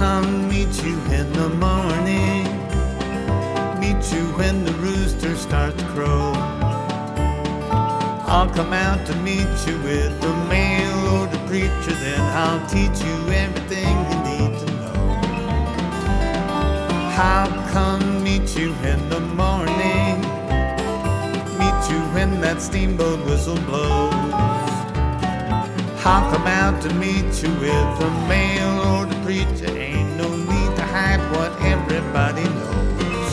come meet you in the morning, meet you when the rooster starts to crow. I'll come out to meet you with the mail or the preacher, then I'll teach you everything you need to know. I'll come meet you in the morning, meet you when that steamboat whistle blows. I'll come out to meet you with the mail or the preacher. Ain't no need to hide what everybody knows.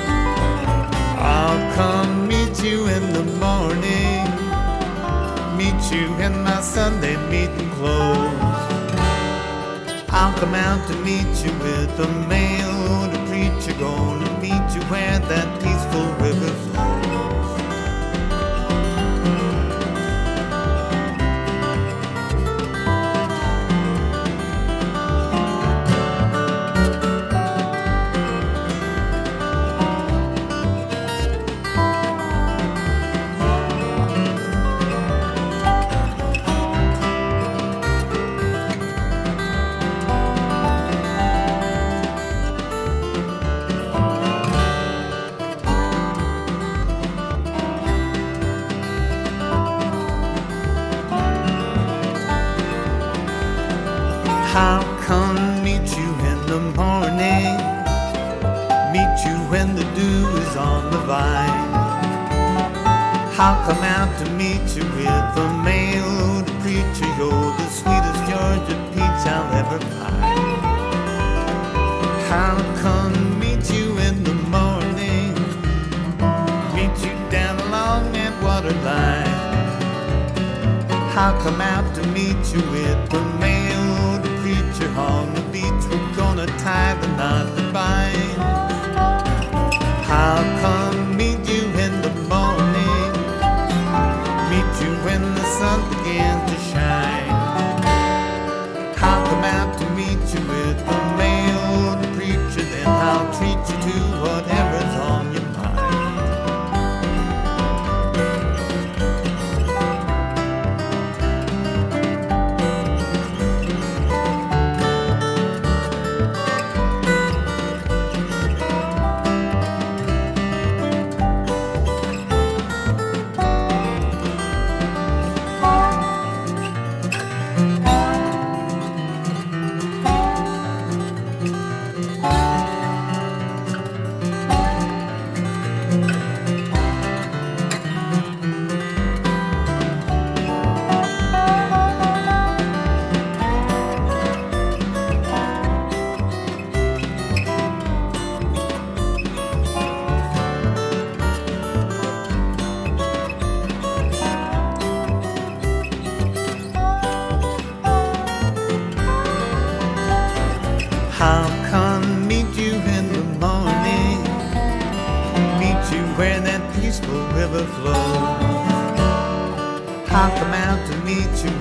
I'll come meet you in the morning, meet you in my Sunday meeting clothes. I'll come out to meet you with the mail or the preacher. Gonna meet you where that peaceful river flows. I'll come meet you in the morning, meet you when the dew is on the vine. I'll come out to meet you with the mail or the preacher. You're the sweetest Georgia peach I'll ever find. I'll come meet you in the morning, meet you down along that water line. I'll come out to meet you with the mail or the preacher. On the beach we're gonna tie the knot that binds. I'll come meet you in the morning, meet you when the sun begins to shine. I'll come out to meet you with the mail or the preacher, then I'll treat you to whatever's on your mind. I'll come meet you in the morning, meet you where that peaceful river flows. I'll come out to meet you